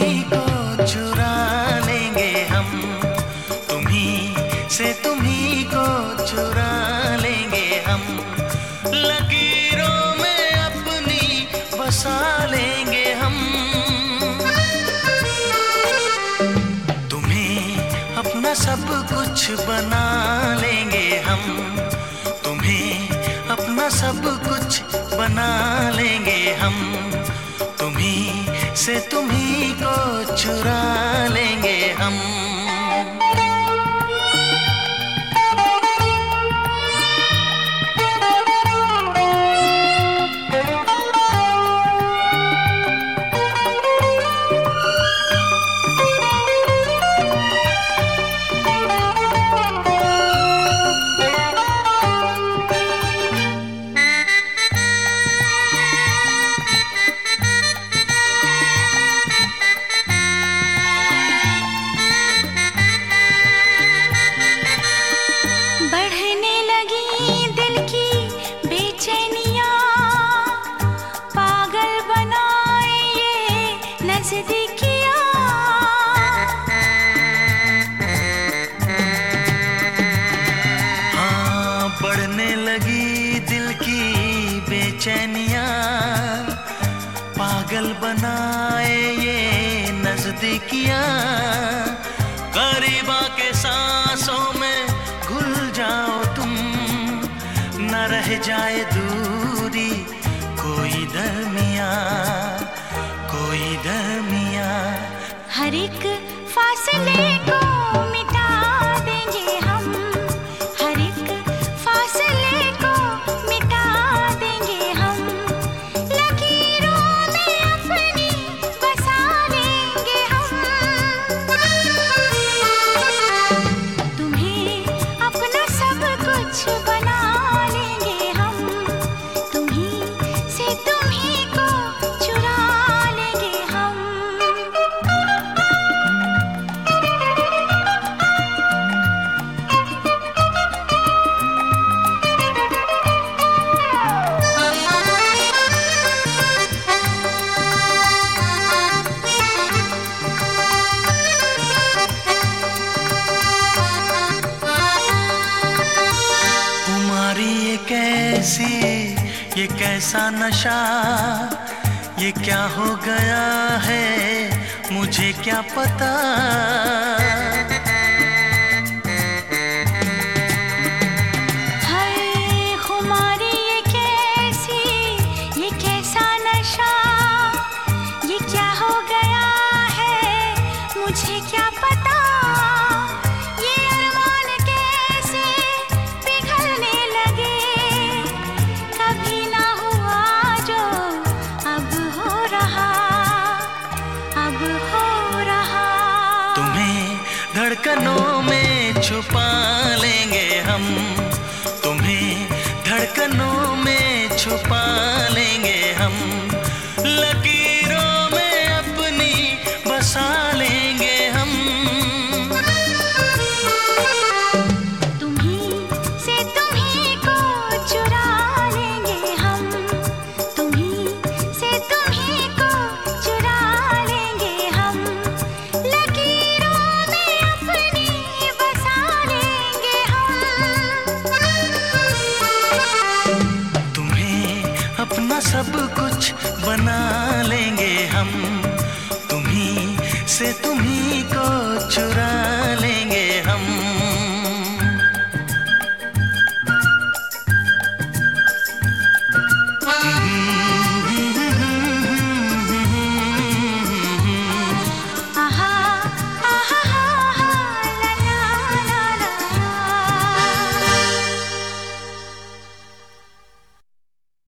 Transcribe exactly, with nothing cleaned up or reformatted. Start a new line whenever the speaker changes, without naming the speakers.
तुम्ही को चुरा लेंगे हम, तुम्ही से तुम्ही को चुरा लेंगे हम, लकीरों में अपनी बसा लेंगे हम। तुम्हें अपना सब कुछ बना लेंगे हम, तुम्हें अपना सब कुछ बना लेंगे हम, तुम्ही से तुम्ही को चुरा लेंगे हम। हाँ, बढ़ने लगी दिल की बेचैनियाँ, पागल बनाए ये नजदीकियाँ, करीब आके सांसों में घुल जाओ तुम, न रह जाए दूरी कोई दरमियाँ, कोई दरमियाँ।
हर एक फासले को मिटा देंगे हम, हर एक फासले को मिटा देंगे हम, लकीरों में अपनी बसा लेंगे हम। तुम्हें अपना सब कुछ बना लेंगे हम, तुम्हीं से तुम्हीं को चुरा लेंगे हम।
ये कैसी ये कैसा नशा, ये क्या हो गया है मुझे क्या पता।
हाय खुमारी ये कैसी ये कैसा नशा, ये क्या हो गया है मुझे क्या पता।
धड़कनों में छुपा लेंगे हम, तुम्हें धड़कनों में छुपा लेंगे हम, लकीरों में अपनी बसा लेंगे हम।
तुम्हीं से तुम्हीं को चुरा लेंगे हम, तुम्हीं से तुम्हीं को चुरा लेंगे हम,
अपना सब कुछ बना लेंगे हम, तुम्ही से तुम्ही को चुरा